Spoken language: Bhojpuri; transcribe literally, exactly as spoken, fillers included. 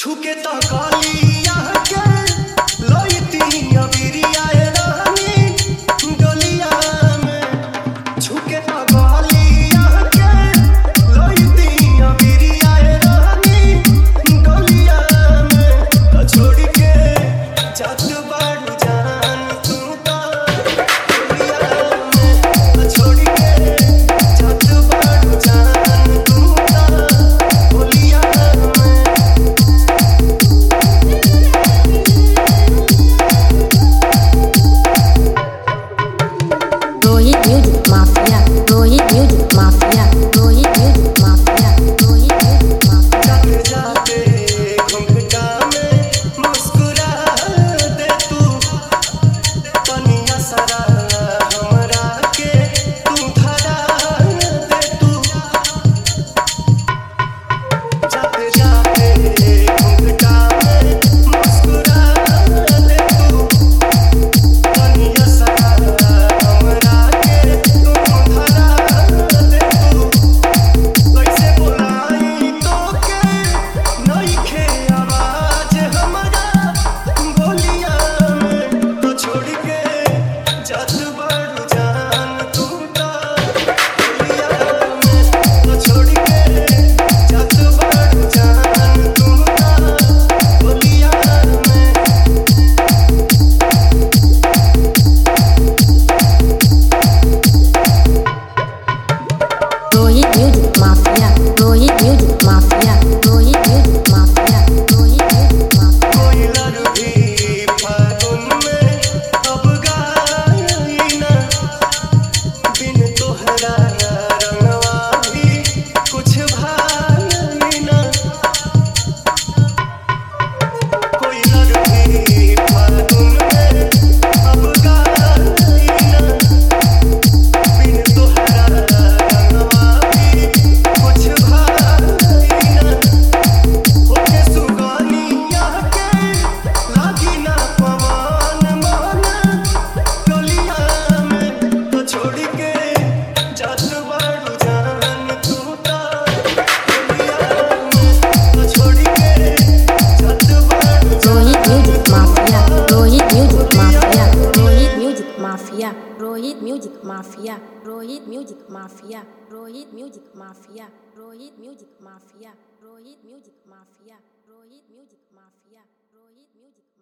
छुके तो कालिया के लोईती अबिरिया रानी डोलिया में छुके तो कालिया के लोईती अबिरिया रानी डोलिया में छोड़ के जात बाड़ू जान तू तो डोलिया में छोड़ के जात बाड़ू जान तू तो डोलिया में Rohit Music Mafia, Rohit Music Mafia, Rohit Music Mafia, Rohit Music Mafia. जाते जाते घुंघटा में मुस्कुरा दे तू तनिया सारा हमरा के तू धरा दे तू जाते जाते घुंघटा में मुस्कुरा दे तू तनिया सारा हमरा के तू धरा दे तू कैसे बोलाई तोके नइखे आवाज हमरा बोलिया में तो छोड़ के जात बाड़ू जान तू तो बोलिया में तो छोड़ के जात बाड़ू जान तू तो बोलिया में Rohit Music Mafia, Rohit Music Mafia, Rohit Music Mafia, Rohit Music Mafia. कोई लड़की फागुन में अब गाई ना बिन तोहरा रंगवा भी कुछ भाई ना कोई लड़की फागुन में अब गाई ना बिन तोहरा रंगवा भी कुछ भाई ना होके सुगानिया के लागी ना पवन मन डोलिया में तो छोड़ के जात बाड़ू जान तू तो डोलिया में तो छोड़ के जात बाड़ू Rohit Music Mafia, Rohit Music Mafia, Rohit Music Mafia, Rohit Music Mafia, Rohit Music Mafia, Rohit Music Mafia, Rohit Music Mafia, Rohit Music Mafia, Rohit Music Mafia, Rohit Music